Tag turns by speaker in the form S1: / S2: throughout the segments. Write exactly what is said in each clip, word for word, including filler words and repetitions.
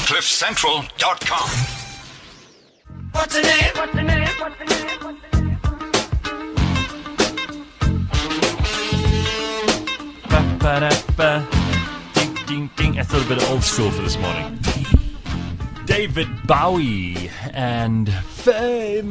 S1: cliff central dot com.
S2: What's the name? What's the name? What's the name? What's the name?
S3: Ba-ba-da-ba. Ding, ding, ding. I thought a bit of old school for this morning. David Bowie and Fame.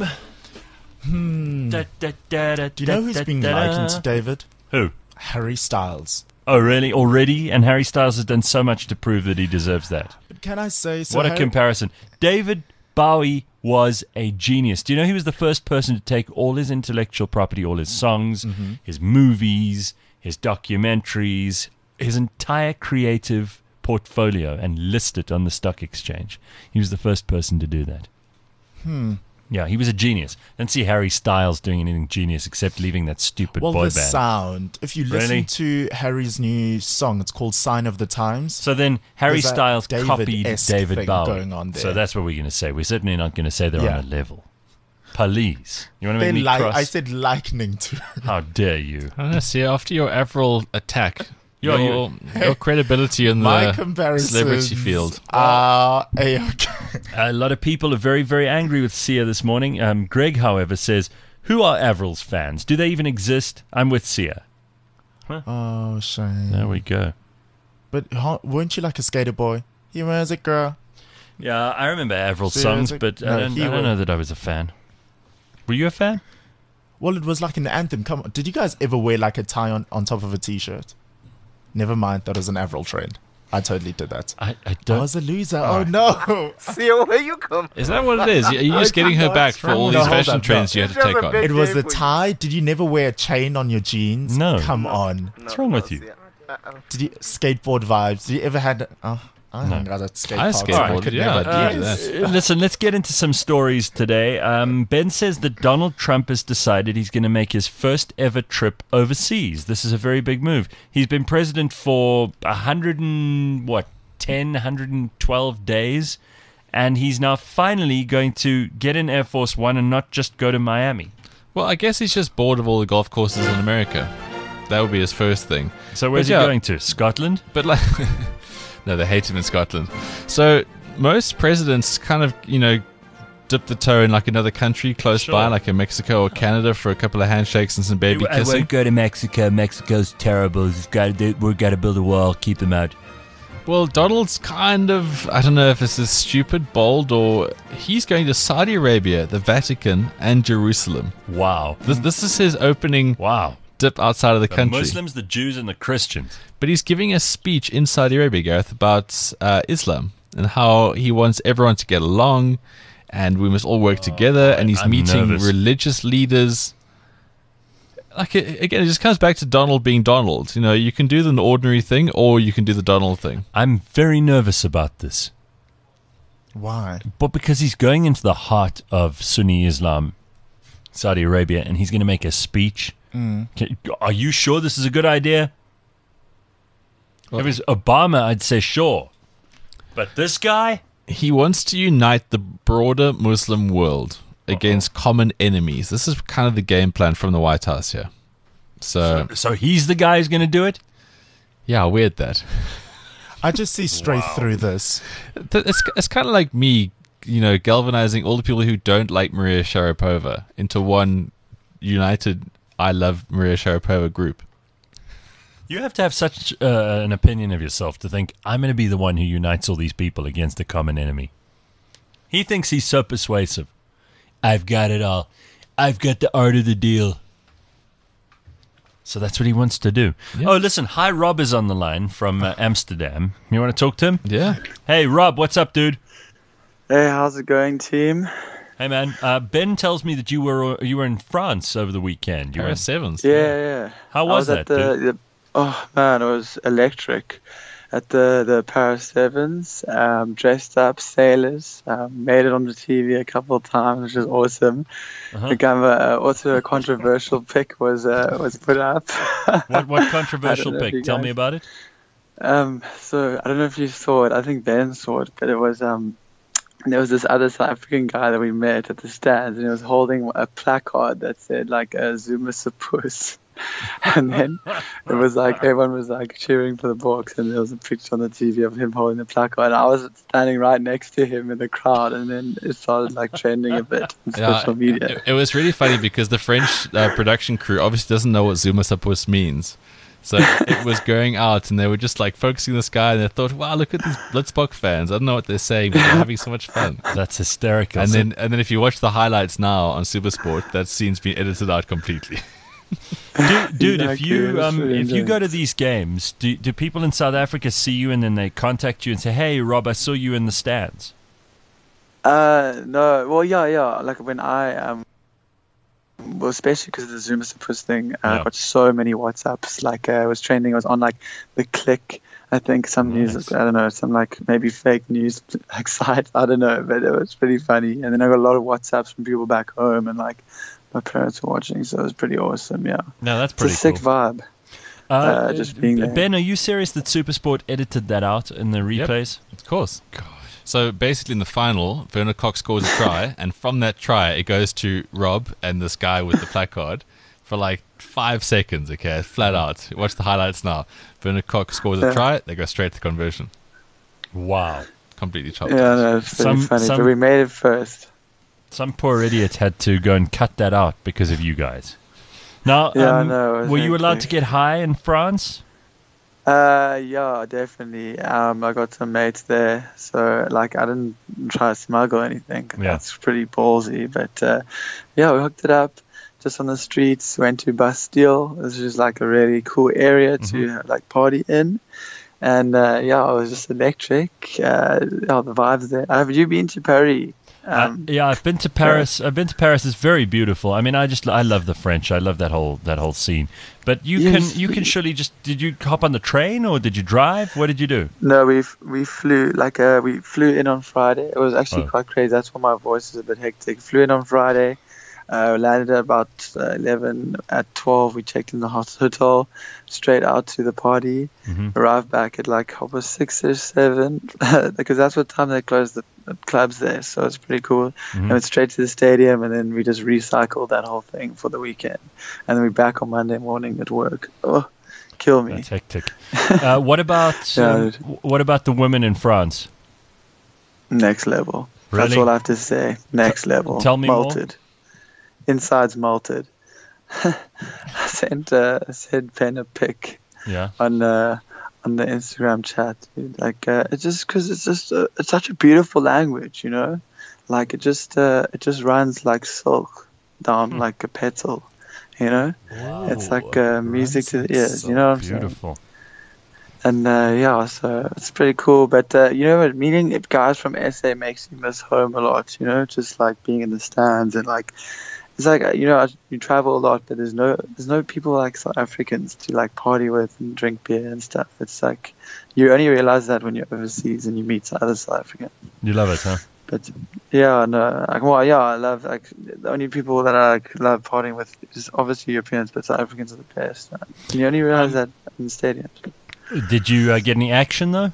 S4: Hmm.
S3: Da, da, da, da,
S4: Do you know who's
S3: da,
S4: been
S3: da,
S4: likened to David?
S3: Who?
S4: Harry Styles.
S3: Oh, really? Already? And Harry Styles has done so much to prove that he deserves that.
S4: But can I say so?
S3: What a
S4: Harry-
S3: comparison. David Bowie was a genius. Do you know he was the first person to take all his intellectual property, all his songs,
S4: Mm-hmm.
S3: his movies, his documentaries, his entire creative portfolio and list it on the stock exchange? He was the first person to do that.
S4: Hmm.
S3: Yeah, he was a genius. Don't see Harry Styles doing anything genius except leaving that stupid
S4: Well,
S3: boy
S4: the
S3: band.
S4: sound. If you listen
S3: Really?
S4: to Harry's new song, it's called Sign of the Times.
S3: So then Harry
S4: There's that
S3: Styles copied
S4: David-esque
S3: David
S4: thing
S3: Bowie.
S4: going on there.
S3: So that's what we're going to say. We're certainly not going to say they're
S4: Yeah.
S3: on a level. Please. You want to
S4: They're
S3: make me
S4: like,
S3: cross?
S4: I said likening to.
S3: How dare you?
S5: I don't know, see, after your Avril attack,
S3: Yo,
S5: your, your credibility in
S4: My
S5: the
S4: comparisons
S5: celebrity field.
S4: are A-okay.
S3: A lot of people are very, very angry with Sia this morning. Um, Greg, however, says, who are Avril's fans? Do they even exist? I'm with Sia.
S4: Oh, shame.
S3: There we go.
S4: But huh, weren't you like a skater boy? He was a girl.
S3: Yeah, I remember Avril's
S4: So
S3: songs,
S4: it's like-
S3: but
S4: no,
S3: I, don't,
S4: he
S3: I don't
S4: was-
S3: know that I was a fan. Were you a fan?
S4: Well, it was like an anthem. Come on. Did you guys ever wear like a tie on, on top of a t-shirt? Never mind. That was an Avril trend. I totally did that.
S3: I, I
S4: I
S3: don't.
S4: was a loser. Oh, no.
S6: See where you come.
S5: Is that what it is? Are you just getting her back for all
S4: No,
S5: these
S4: hold
S5: fashion
S4: on,
S5: trends
S4: no.
S5: you had to take on?
S4: It was
S6: day
S4: the
S6: for you.
S4: tie. Did you never wear a chain on your jeans?
S3: No.
S4: Come on.
S3: What's wrong with you?
S4: Did you skateboard vibes? Did you ever had? Oh, I
S3: No.
S4: haven't got a skate
S5: I
S4: park, so I
S5: skateboarded,
S4: could
S5: yeah,
S4: never
S5: I
S4: do
S5: did
S4: this.
S5: that.
S3: Uh, Listen, let's get into some stories today. Um, Ben says that Donald Trump has decided he's going to make his first ever trip overseas. This is a very big move. He's been president for a hundred and what, ten, one hundred twelve days, and he's now finally going to get in Air Force One and not just go to Miami.
S5: Well, I guess he's just bored of all the golf courses in America. That would be his first thing.
S3: So where's
S5: But
S3: he
S5: yeah.
S3: going to? Scotland?
S5: But like, no, they hate him in Scotland. So most presidents kind of, you know, dip the toe in like another country close
S3: Sure.
S5: by, like in Mexico or Canada, for a couple of handshakes and some baby
S3: I
S5: kissing.
S3: won't go to Mexico. Mexico's terrible. We've got to do, we've got to build a wall, keep them out.
S5: Well, Donald's kind of, I don't know if this is stupid, bold, or he's going to Saudi Arabia, the Vatican, and Jerusalem.
S3: Wow.
S5: This, this is his opening
S3: Wow.
S5: dip outside of the,
S3: The
S5: country.
S3: Muslims, the Jews, and the Christians.
S5: But he's giving a speech in Saudi Arabia, Gareth, about uh, Islam and how he wants everyone to get along and we must all work together. And he's
S3: I'm
S5: meeting
S3: nervous.
S5: religious leaders. Like, it, again, it just comes back to Donald being Donald. You know, you can do the ordinary thing or you can do the Donald thing.
S3: I'm very nervous about this.
S4: Why?
S3: But because he's going into the heart of Sunni Islam, Saudi Arabia, and he's going to make a speech.
S4: Mm.
S3: Can- Are you sure this is a good idea? If it was Obama, I'd say sure. But this guy?
S5: He wants to unite the broader Muslim world against common enemies. This is kind of the game plan from the White House here. So,
S3: So, so he's the guy who's going to do it?
S5: yeah, weird that.
S4: I just see straight through this.
S5: Th- It's, it's kind of like me, you know, galvanizing all the people who don't like Maria Sharapova into one united I love Maria Sharapova group.
S3: You have to have such uh, an opinion of yourself to think, I'm going to be the one who unites all these people against a common enemy. He thinks he's so persuasive. I've got it all. I've got the art of the deal. So that's what he wants to do.
S5: Yeah.
S3: Oh, listen. Hi, Rob is on the line from uh, Amsterdam. You want to talk to him?
S5: Yeah.
S3: Hey, Rob, what's up, dude?
S6: Hey, how's it going, team?
S3: Hey, man. Uh, Ben tells me that you were you were in France over the weekend. You were
S5: Paris Sevens.
S6: Yeah, yeah.
S3: How
S6: I
S3: was
S6: at
S3: that,
S6: the,
S3: dude?
S6: the- oh, man, it was electric. At the, the Paris Sevens, um, dressed up sailors, um, made it on the T V a couple of times, which is awesome.
S3: Uh-huh.
S6: Became a, uh, also a controversial pick was uh, was put up.
S3: What, what
S6: I
S3: controversial
S6: don't know if you
S3: pick? Tell
S6: guys-
S3: me about it.
S6: Um, so I don't know if you saw it. I think Ben saw it, but it was um, there was this other South African guy that we met at the stands, and he was holding a placard that said like uh, "Zuma Sapus," And then it was like everyone was like cheering for the Boks, and there was a picture on the T V of him holding the placard, and I was standing right next to him in the crowd, and then it started like trending a bit on
S5: Yeah,
S6: social media.
S5: It, it was really funny because the French uh, production crew obviously doesn't know what Zuma Sapos means. So it was going out, and they were just like focusing on the sky, and they thought, "Wow, look at these Blitzbok fans! I don't know what they're saying, but they're having so much fun."
S3: That's hysterical.
S5: And
S3: So-
S5: then, and then, if you watch the highlights now on Supersport, that scene's been edited out completely.
S3: dude, dude if
S6: Exactly,
S3: you
S6: it's
S3: um,
S6: really
S3: if you go to
S6: intense.
S3: these games, do do people in South Africa see you and then they contact you and say, "Hey, Rob, I saw you in the stands"?
S6: Uh, no, well, yeah, yeah. Like when I um, well, especially because of the Zuma Sapos thing, uh,
S3: Yeah.
S6: I got so many WhatsApps. Like uh, it was trending. It was on like the Click. I think some
S3: Nice.
S6: news. I don't know. Some like maybe fake news like site. I don't know, but it was pretty funny. And then I got a lot of WhatsApps from people back home, and like my parents were watching, so it was pretty awesome. Yeah,
S3: No, that's
S6: it's a
S3: pretty
S6: sick
S3: cool.
S6: vibe.
S3: Uh,
S6: uh, just being there.
S3: Ben, are you serious that Supersport edited that out in the replays?
S5: Of course. So basically, in the final, Werner Cox scores a try, and from that try, it goes to Rob and this guy with the placard for like five seconds. Okay, flat out. Watch the highlights now. Werner Cox scores a
S6: Yeah.
S5: try, they go straight to conversion.
S3: Wow.
S5: Completely chopped.
S6: Yeah, no, it's pretty
S3: Some-
S6: funny.
S3: some-
S6: But we made it first.
S3: Some poor idiot had to go and cut that out because of you guys. Now,
S6: Yeah, I
S3: um,
S6: know, it was
S3: were you allowed
S6: hectic.
S3: to get high in France?
S6: Uh, yeah, definitely. Um, I got some mates there, so like I didn't try to smuggle anything. 'Cause
S3: Yeah.
S6: That's pretty ballsy, but uh, yeah, we hooked it up just on the streets. Went to Bastille. This is like a really cool area to like party in, and uh, yeah, it was just electric. Uh, yeah, the vibes there. Have you been to Paris? Um,
S3: uh, yeah, I've been to Paris. I've been to Paris. It's very beautiful. I mean, I just I love the French. I love that whole that whole scene. But you
S6: Yes.
S3: can you can surely just did you hop on the train or did you drive? What did you do?
S6: No, we we flew like uh, we flew in on Friday. It was actually
S3: Oh.
S6: quite crazy. That's why my voice is a bit hectic. Flew in on Friday. Uh, landed at about uh, eleven. At twelve, we checked in the hot- hotel. Straight out to the party.
S3: Mhm.
S6: Arrived back at like half past six or seven, because that's what time they close the, the clubs there. So it's pretty cool.
S3: Mhm.
S6: And went straight to the stadium, and then we just recycled that whole thing for the weekend. And then we're back on Monday morning at work. Oh, kill me.
S3: That's hectic. Uh, what about
S6: Yeah,
S3: um,
S6: dude.
S3: what about the women in France?
S6: Next level. That's
S3: Really?
S6: all I have to say. Next level.
S3: tell me more.
S6: Malted. Inside's malted. I sent uh, I sent Ben a pic
S3: Yeah.
S6: on uh, on the Instagram chat, dude. Like uh, it's just because it's just uh, it's such a beautiful language, you know. Like it just uh, it just runs like silk down
S3: Hmm.
S6: like a petal, you know. It's like uh, music to the ears, you know what I'm saying?
S3: Beautiful.
S6: And uh, yeah, so it's pretty cool. But uh, you know what? Meeting guys from S A makes you miss home a lot. You know, just like being in the stands and like it's like uh, you know you travel a lot, but there's no there's no people like South Africans to like party with and drink beer and stuff. It's like you only realize that when you're overseas and you meet other South Africans.
S3: You love it, huh?
S6: But yeah, no, like, well, yeah, I love like the only people that I like, love partying with is obviously Europeans, but South Africans are the best. Man. And you only realize that in the stadiums.
S3: Did you uh, get any action though?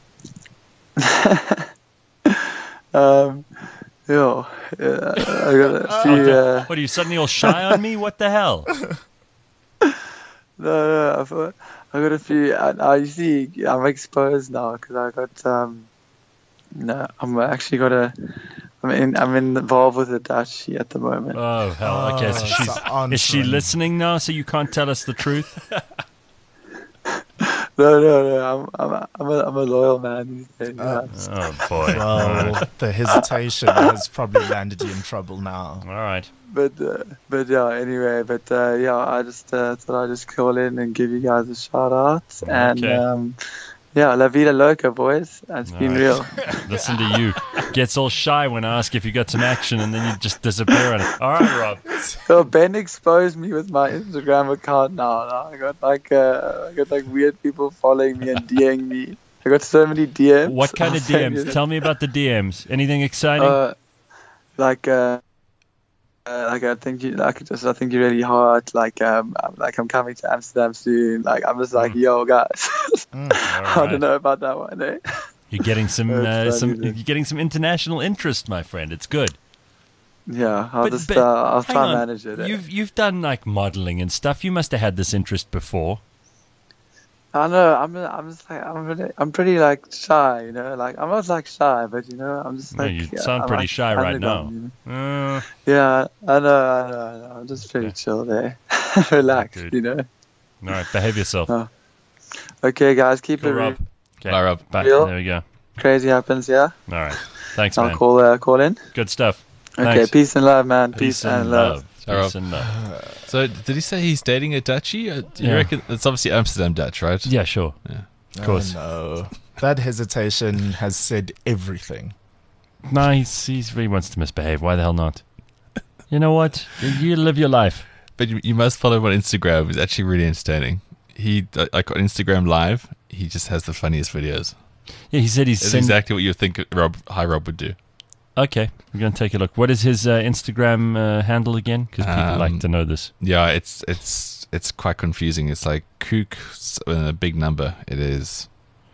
S6: Um, yeah, yeah, I got a few. Uh,
S3: What are you suddenly all shy on me? What the hell?
S6: no, no, I've, uh, I got a few. I, I you see, I'm exposed now because I got. Um, no, I'm actually got a. I'm in. I'm involved with a Dutchie at the moment.
S3: Oh hell. Okay, so
S4: Oh,
S3: she's
S4: so answering.
S3: is she listening now? So you can't tell us the truth?
S6: No, no, no. I'm. I'm. A, I'm, a, I'm a loyal man these days.
S4: Uh,
S6: yeah.
S3: Oh boy.
S4: Well, the hesitation has probably landed you in trouble now.
S3: All right.
S6: But uh, but yeah. Anyway, but uh, yeah. I just uh, thought I'd just call in and give you guys a shout out. And
S3: Okay.
S6: um, yeah, La Vida Loca, boys. It's been
S3: Nice.
S6: real.
S3: Listen to you. Gets all shy when I ask if you got some action, and then you just disappear on it. All right, Rob.
S6: So Ben exposed me with my Instagram account now. now I got like uh, I got like weird people following me and DMing me. I got so many D Ms.
S3: What kind
S6: I'll
S3: of
S6: send
S3: D
S6: you
S3: Ms? Tell me about the D Ms. Anything exciting?
S6: Uh, like uh, uh, like I think you like just I think you're really hot. Like um, I'm, like I'm coming to Amsterdam soon. Like I'm just like yo guys.
S4: Mm.
S3: All
S6: I
S3: right.
S6: don't know about that one. Eh?
S3: You're getting some, uh,
S6: That's
S3: some
S6: funny,
S3: you're
S6: dude.
S3: getting some international interest, my friend. It's good.
S6: Yeah, I'll
S3: But-
S6: just
S3: but
S6: uh, I'll
S3: hang
S6: try
S3: on.
S6: and manage it. eh?
S3: You've you've done like modeling and stuff. You must have had this interest before.
S6: I know. I'm. I'm just like. I'm. Really, I'm pretty like shy. You know. Like I'm not like shy, but you know. I'm just
S3: No,
S6: like.
S3: you
S6: yeah,
S3: sound
S6: I'm,
S3: pretty
S6: like,
S3: shy right now.
S6: underground, you know?
S3: Uh,
S6: Yeah, I know. I know. I know. I'm just pretty
S3: Okay.
S6: chill there. Relax.
S3: Dude.
S6: You know.
S3: all right, behave yourself.
S6: Oh, Okay, guys. Keep
S3: Cool,
S6: it
S3: Rob.
S6: real.
S3: Okay,
S5: Bye, Rob.
S3: Bye.
S6: Real?
S3: There we go.
S6: Crazy happens. Yeah.
S3: All right. Thanks,
S6: I'll
S3: man.
S6: call. Uh, call in.
S3: Good stuff.
S6: Okay.
S3: Thanks.
S6: Peace and love, man. Peace,
S3: Peace
S6: and love.
S3: Peace
S5: Bye, Rob.
S3: and love.
S5: So, did he say he's dating a Dutchie? Uh, Do you
S3: Yeah.
S5: reckon it's obviously Amsterdam Dutch, right?
S3: Yeah, sure.
S5: Yeah.
S3: Of course.
S4: Oh, no. That hesitation has said everything.
S3: No, he's, he's he wants to misbehave. Why the hell not? You know what? You live your life.
S5: But you, you must follow him on Instagram. It's actually really entertaining. He uh, like on Instagram Live, he just has the funniest videos.
S3: Yeah, he said he's
S5: It's
S3: send-
S5: exactly what you would think Rob, High Rob would do.
S3: Okay, we're going to take a look. What is his uh, Instagram uh, handle again? Because people
S5: Um,
S3: like to know this.
S5: Yeah, it's it's it's quite confusing. It's like kook s- uh, a big number. It is.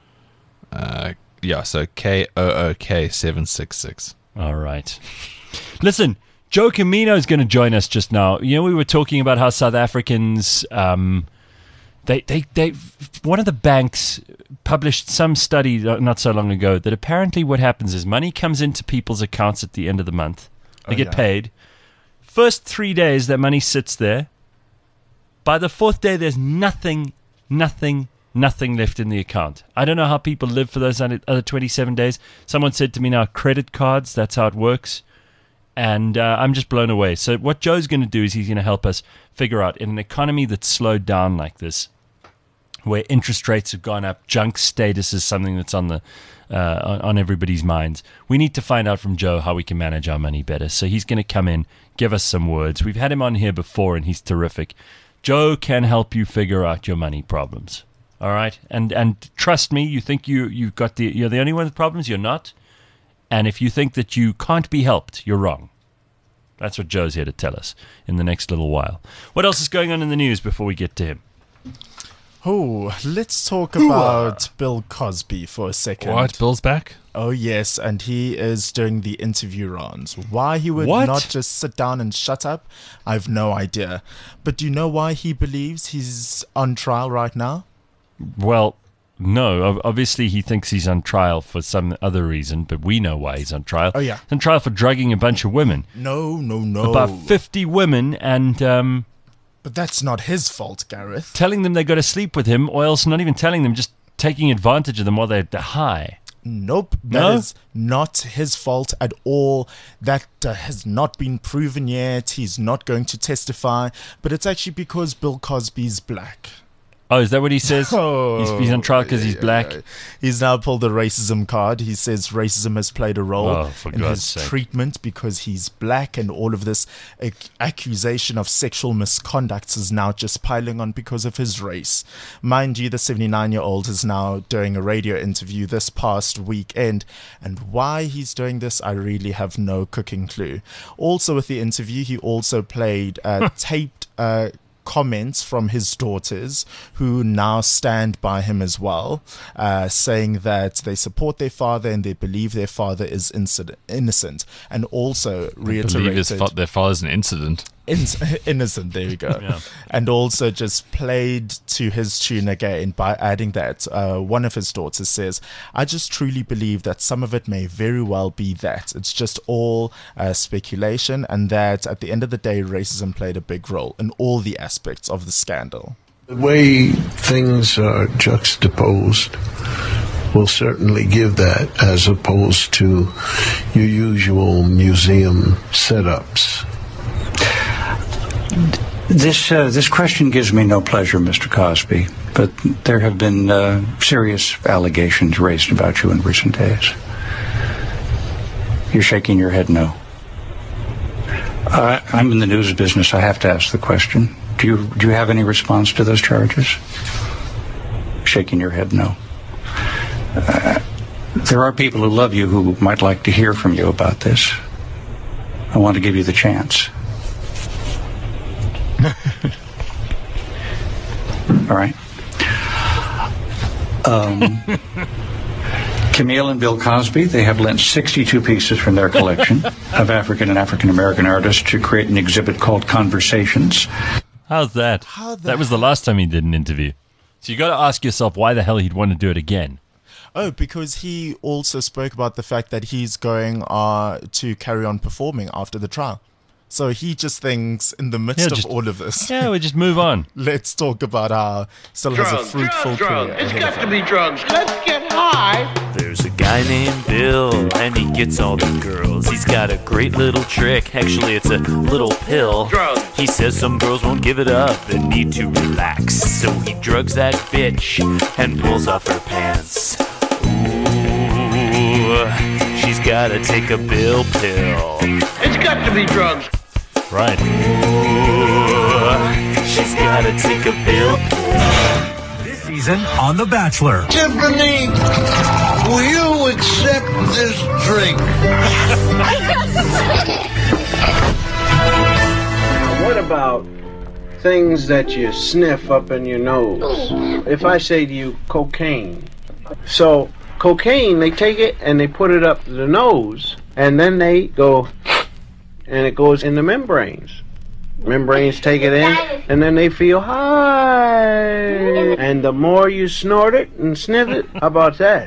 S5: Uh, yeah, so K O O K seven six six.
S3: All right. Listen, Joe Camino is going to join us just now. You know, we were talking about how South Africans, um, they, they, they, one of the banks published some study not so long ago that apparently what happens is money comes into people's accounts at the end of the month. They
S4: Oh,
S3: get
S4: yeah.
S3: paid. First three days, that money sits there. By the fourth day, there's nothing, nothing, nothing left in the account. I don't know how people live for those other other twenty-seven days. Someone said to me now, credit cards, that's how it works. And uh, I'm just blown away. So what Joe's going to do is he's going to help us figure out, in an economy that's slowed down like this, where interest rates have gone up, junk status is something that's on the uh, on, on everybody's minds. We need to find out from Joe how we can manage our money better. So he's going to come in, give us some words. We've had him on here before, and he's terrific. Joe can help you figure out your money problems. All right, and and trust me, you think you you've got the you're the only one with problems. You're not. And if you think that you can't be helped, you're wrong. That's what Joe's here to tell us in the next little while. What else is going on in the news before we get to him?
S4: Oh, let's talk about Bill Cosby for a second.
S5: What? Bill's back?
S4: Oh, yes, and he is doing the interview rounds. Why he would
S3: What?
S4: not just sit down and shut up, I've no idea. But do you know why he believes he's on trial right now?
S3: Well, no. ob- Obviously, he thinks he's on trial for some other reason, but we know why he's on trial.
S4: Oh, yeah.
S3: He's on trial for drugging a bunch of women.
S4: No, no, no.
S3: About fifty women, and um,
S4: But that's not his fault, Gareth.
S3: telling them they got to sleep with him, or else not even telling them, just taking advantage of them while they're they're high.
S4: Nope, that
S3: No?
S4: is not his fault at all. That uh, has not been proven yet. He's not going to testify, but it's actually because Bill Cosby's black.
S3: Oh, is that what he says?
S4: Oh,
S3: he's, he's on trial because
S4: yeah,
S3: he's
S4: yeah,
S3: black.
S4: yeah. He's now pulled the racism card. He says racism has played a role
S3: Oh, for
S4: in
S3: God's
S4: his
S3: sake.
S4: treatment because he's black, and all of this ac- accusation of sexual misconduct is now just piling on because of his race. Mind you, the seventy-nine-year-old is now doing a radio interview this past weekend, and why he's doing this, I really have no cooking clue. Also, with the interview, he also played uh, taped. Uh, comments from his daughters who now stand by him as well, uh, saying that they support their father and they believe their father is incident- innocent, and also
S5: Believe his
S4: reiterated
S5: fa- their father's an incident.
S4: in- innocent, there we go.
S3: Yeah.
S4: And also just played to his tune again by adding that uh, one of his daughters says, I just truly believe that some of it may very well be that. It's just all uh, speculation, and that at the end of the day, racism played a big role in all the aspects of the scandal.
S7: The way things are juxtaposed will certainly give that, as opposed to your usual museum setups.
S8: This uh, this question gives me no pleasure, Mister Cosby, but there have been uh, serious allegations raised about you in recent days. You're shaking your head no. Uh, I'm in the news business. I have to ask the question. Do you do you have any response to those charges? Shaking your head no. Uh, there are people who love you who might like to hear from you about this. I want to give you the chance. All right. Um, Camille and Bill Cosby, they have lent sixty-two pieces from their collection of African and African-American artists to create an exhibit called Conversations.
S3: How's that?
S4: How the
S3: that was the last time he did an interview. So you got to ask yourself why the hell he'd want to do it again.
S4: Oh, because he also spoke about the fact that he's going uh, to carry on performing after the trial. So he just thinks in the midst
S3: Yeah,
S4: of
S3: just-
S4: all of this,
S3: Yeah, we just move on.
S4: let's talk about how still has a
S2: Drugs,
S4: fruitful
S2: drugs, drugs.
S4: career
S2: It's
S4: ahead
S2: got
S4: of
S2: to
S4: him.
S2: be drugs. Let's get high.
S9: There's a guy named Bill, and he gets all the girls. He's got a great little trick. Actually, it's a little pill.
S2: Drugs.
S9: He says some girls won't give it up and need to relax. So he drugs that bitch and pulls off her pants. Ooh, she's gotta take a Bill pill.
S2: It's got to be drugs.
S3: Right.
S9: Ooh, she's gotta take a Bill pill.
S10: This season on The Bachelor.
S7: Tiffany, will you accept this drink?
S11: What about things that you sniff up in your nose? If I say to you, cocaine. So, cocaine, they take it and they put it up the nose, and then they go, and it goes in the membranes. Membranes take it in, and then they feel high. And the more you snort it and sniff it, how about that?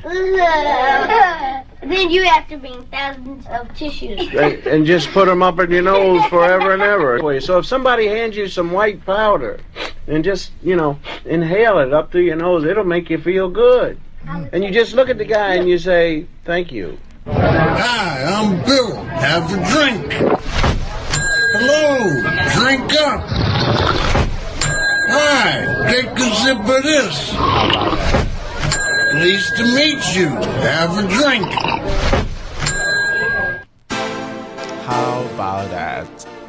S12: Then you have to bring thousands of tissues.
S11: and, and just put them up in your nose forever and ever. So if somebody hands you some white powder and just, you know, inhale it up through your nose, it'll make you feel good. And you just look at the guy and you say, thank you.
S7: Hi, I'm Bill. Have a drink. Hello, drink up. Hi, take a sip of this. Pleased to meet you. Have a drink.
S4: How about that?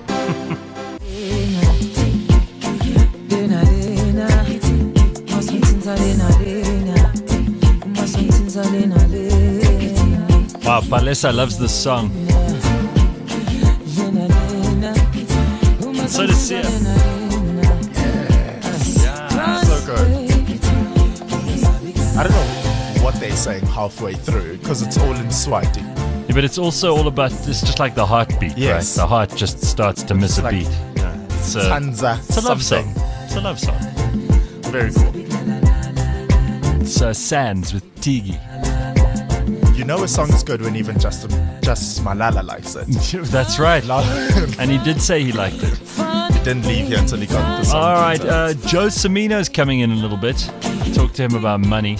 S3: Wow, Palesa loves this song. And so does Sia.
S4: So good. I don't know what they're saying halfway through because it's all in Swati.
S3: Yeah, but it's also all about, it's just like the heartbeat,
S4: Yes.
S3: right? The heart just starts to miss a
S4: like-
S3: beat. Yeah, it's, a,
S4: Tanza.
S3: it's a love
S4: something.
S3: song. It's a love song.
S4: Very cool.
S3: It's uh, Sands with Tigi.
S4: You know a song is good when even Justin, Justice Malala likes it.
S3: That's right.
S4: he
S3: And he did say he liked it.
S4: didn't leave here until he got the song.
S3: All right, uh,
S4: details.
S3: Joe Cimino's coming in a little bit. Talk to him about money.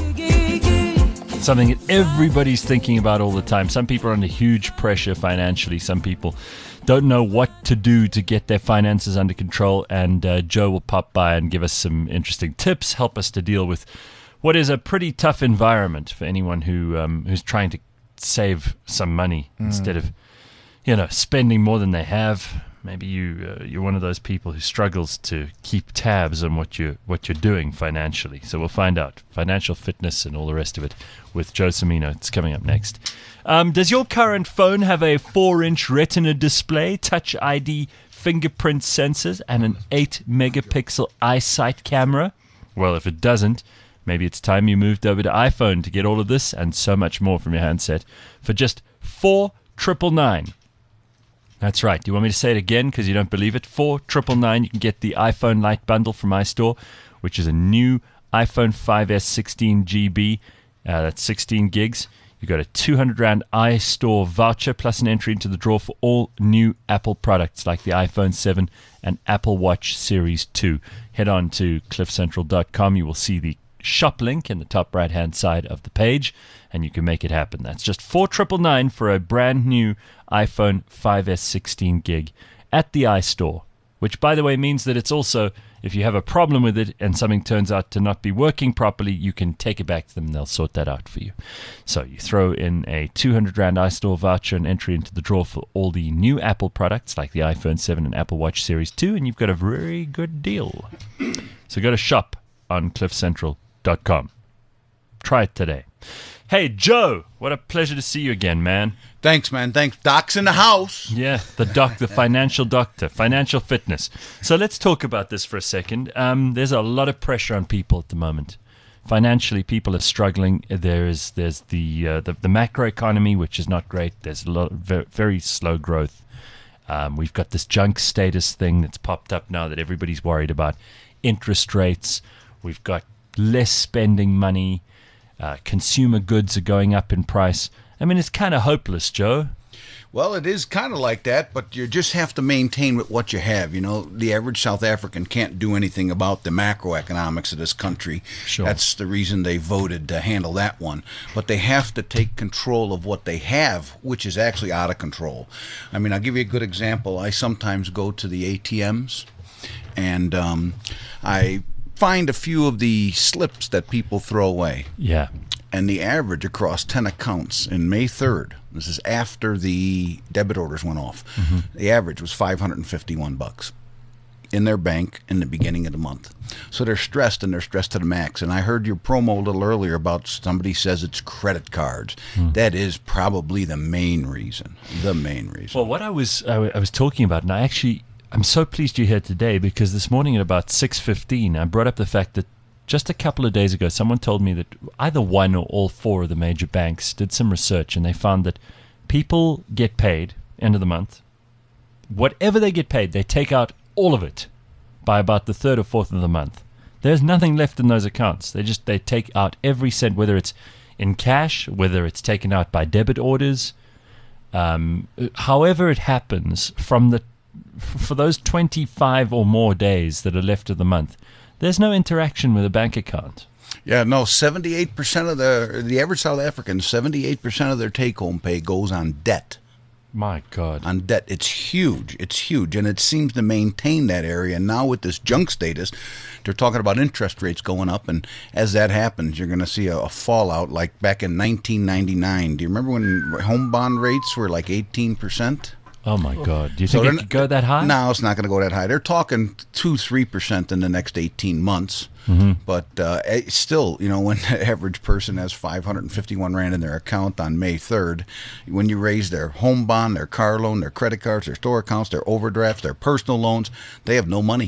S3: Something that everybody's thinking about all the time. Some people are under huge pressure financially. Some people don't know what to do to get their finances under control. And uh, Joe will pop by and give us some interesting tips, help us to deal with what is a pretty tough environment for anyone who um, who's trying to save some money
S4: Mm.
S3: instead of, you know, spending more than they have. Maybe you uh, you're one of those people who struggles to keep tabs on what you what you're doing financially. So we'll find out financial fitness and all the rest of it with Joe Cimino. It's coming up next. Um, does your current phone have a four-inch Retina display, Touch I D, fingerprint sensors, and an eight megapixel eyesight camera? Well, if it doesn't, maybe it's time you moved over to iPhone to get all of this and so much more from your handset for just four triple nine. That's right. Do you want me to say it again because you don't believe it? Four triple nine. You can get the iPhone Lite bundle from iStore, which is a new iPhone five S sixteen G B. Uh, that's sixteen gigs. You got a two hundred rand iStore voucher plus an entry into the draw for all new Apple products like the iPhone seven and Apple Watch Series two. Head on to cliff central dot com. You will see the shop link in the top right hand side of the page, and you can make it happen. That's just four triple nine for a brand new iPhone five S sixteen gig at the iStore, which by the way means that it's also, if you have a problem with it and something turns out to not be working properly, you can take it back to them and they'll sort that out for you. So you throw in a two hundred rand iStore voucher and entry into the draw for all the new Apple products like the iPhone seven and Apple Watch Series two, and you've got a very good deal. So go to shop on cliff central dot com. Try it today. Hey, Joe, what a pleasure to see you again, man.
S13: Thanks, man. Thanks. Doc's in the house.
S3: Yeah, the doc, the financial doctor, financial fitness. So let's talk about this for a second. Um, there's a lot of pressure on people at the moment financially, people are struggling. There's there's the uh, the, the macroeconomy, which is not great. There's a lot very, very slow growth. Um, we've got this junk status thing that's popped up now that everybody's worried about. Interest rates. We've got less spending money. Uh, consumer goods are going up in price. I mean, it's kind of hopeless, Joe.
S13: Well, it is kind of like that, but you just have to maintain with what you have. You know, the average South African can't do anything about the macroeconomics of this country.
S3: Sure.
S13: That's the reason they voted to handle that one. But they have to take control of what they have, which is actually out of control. I mean, I'll give you a good example. I sometimes go to the A T Ms, and um, I find a few of the slips that people throw away.
S3: Yeah.
S13: And the average across ten accounts in May third, this is after the debit orders went off,
S3: Mm-hmm.
S13: the average was five hundred fifty-one bucks in their bank in the beginning of the month. So they're stressed, and they're stressed to the max. And I heard your promo a little earlier about somebody says it's credit cards.
S3: Hmm.
S13: That is probably the main reason, the main reason.
S3: Well, what I was I, w- I was talking about, and I actually I'm so pleased you're here today, because this morning at about six fifteen, I brought up the fact that just a couple of days ago, someone told me that either one or all four of the major banks did some research, and they found that people get paid end of the month. Whatever they get paid, they take out all of it by about the third or fourth of the month. There's nothing left in those accounts. They just they take out every cent, whether it's in cash, whether it's taken out by debit orders. Um, however it happens, from the for those twenty-five or more days that are left of the month, there's no interaction with a bank account.
S13: Yeah, no, seventy-eight percent of the, the average South African, seventy-eight percent of their take-home pay goes on debt.
S3: My God.
S13: On debt. It's huge. It's huge. And it seems to maintain that area. And now with this junk status, they're talking about interest rates going up. And as that happens, you're going to see a, a fallout like back in nineteen ninety-nine. Do you remember when home bond rates were like eighteen percent?
S3: Oh, my God. Do you
S13: So
S3: think it
S13: they're
S3: could go that high?
S13: No, it's not going to go that high. They're talking two, three percent in the next eighteen months.
S3: Mm-hmm.
S13: But uh, it's still, you know, when the average person has five hundred fifty-one rand in their account on May third, when you raise their home bond, their car loan, their credit cards, their store accounts, their overdrafts, their personal loans, they have no money.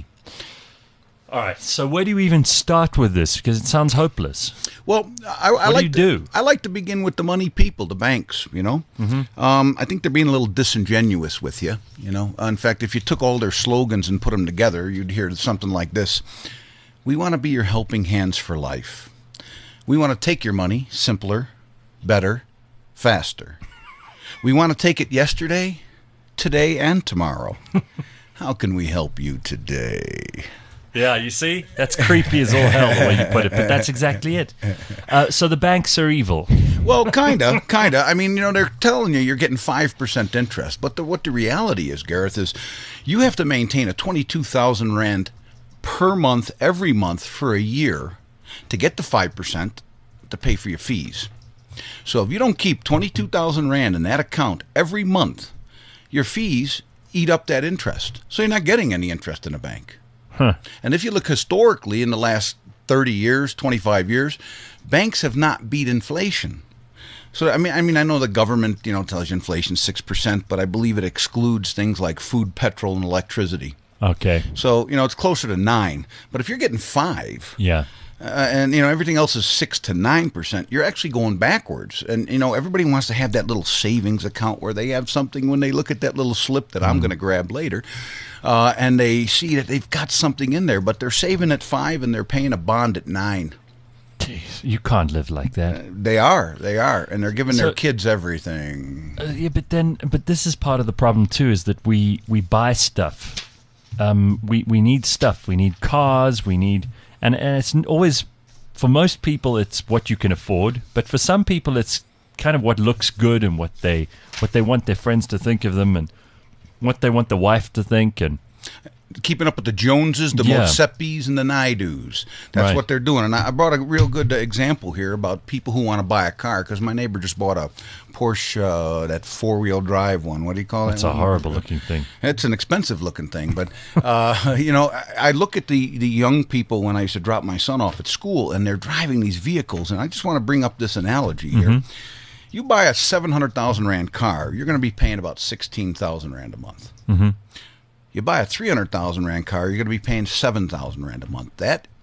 S3: All right. So where do you even start with this? Because it sounds hopeless.
S13: Well, I, I
S3: What do
S13: like
S3: you
S13: to,
S3: do?
S13: I like to begin with the money people, the banks. You know, mm-hmm. um, I think they're being a little disingenuous with you. You know, in fact, if you took all their slogans and put them together, you'd hear something like this: "We want to be your helping hands for life. We want to take your money simpler, better, faster. We want to take it yesterday, today, and tomorrow. How can we help you today?"
S3: Yeah, you see? That's creepy as all hell, the way you put it, but that's exactly it. Uh, so the banks are evil.
S13: Well, kind of, kind of. I mean, you know, they're telling you you're getting five percent interest. But the, what the reality is, Gareth, is you have to maintain a twenty-two thousand rand per month, every month for a year to get the five percent to pay for your fees. So if you don't keep twenty-two thousand rand in that account every month, your fees eat up that interest. So you're not getting any interest in a bank.
S3: Huh.
S13: And if you look historically in the last thirty years, twenty-five years, banks have not beat inflation. So I mean, I mean, I know the government, you know, tells you inflation six percent, but I believe it excludes things like food, petrol, and electricity.
S3: Okay.
S13: So you know, it's closer to nine. But if you're getting five,
S3: Yeah.
S13: uh, and you know everything else is six to nine percent, you're actually going backwards. And you know, everybody wants to have that little savings account where they have something when they look at that little slip that I'm going to grab later. Uh, and they see that they've got something in there, but they're saving at five and they're paying a bond at nine.
S3: Jeez, you can't live like that.
S13: Uh, they are, they are, and they're giving
S3: So-
S13: their kids everything.
S3: Uh, yeah, but then, but this is part of the problem too, is that we we buy stuff. Um, we we need stuff. We need cars. We need, and and it's always, for most people, it's what you can afford. But for some people, it's kind of what looks good and what they what they want their friends to think of them, and what they want the wife to think, and
S13: Keeping up with the Joneses, the
S3: Yeah.
S13: Motsepis, and the Naidus. That's
S3: Right.
S13: what they're doing. And I I brought a real good uh, example here about people who want to buy a car, because my neighbor just bought a Porsche, uh, that four-wheel drive one. What do you call it?
S3: it's a horrible looking thing.
S13: It's an expensive looking thing, but uh, you know, I, I look at the the young people when I used to drop my son off at school, and they're driving these vehicles, and I just want to bring up this analogy here.
S3: Mm-hmm.
S13: You buy a seven hundred thousand rand car, you're going to be paying about sixteen thousand rand a month.
S3: Mm-hmm.
S13: You buy a three hundred thousand rand car, you're going to be paying seven thousand rand a month. That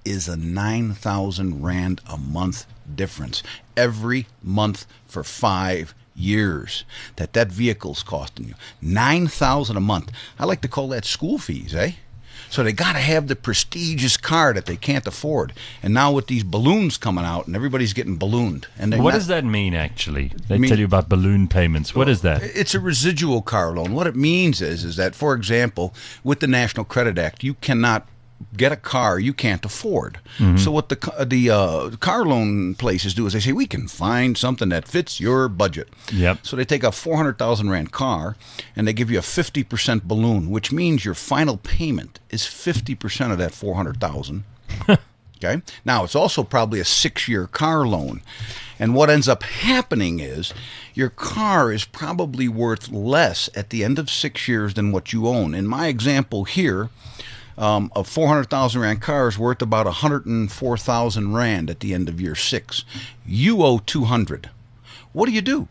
S13: is a nine thousand rand a month difference every month for five years that that vehicle's costing you. nine thousand a month. I like to call that school fees, eh? So they got to have the prestigious car that they can't afford. And now with these balloons coming out, and everybody's getting ballooned. And
S3: What
S13: not,
S3: does that mean, actually? They
S13: mean-
S3: tell you about balloon payments. What is that?
S13: It's a residual car loan. What it means is, is that, for example, with the National Credit Act, you cannot get a car you can't afford.
S3: Mhm.
S13: So what the ca- the uh, car loan places do is they say, we can find something that fits your budget.
S3: Yep.
S13: So they take a four hundred thousand rand car and they give you a fifty percent balloon, which means your final payment is fifty percent of that four hundred thousand. Okay. Now it's also probably a six-year car loan. And what ends up happening is your car is probably worth less at the end of six years than what you own. In my example here, um, a four hundred thousand rand car is worth about one hundred four thousand rand at the end of year six. You owe two hundred. What do you do?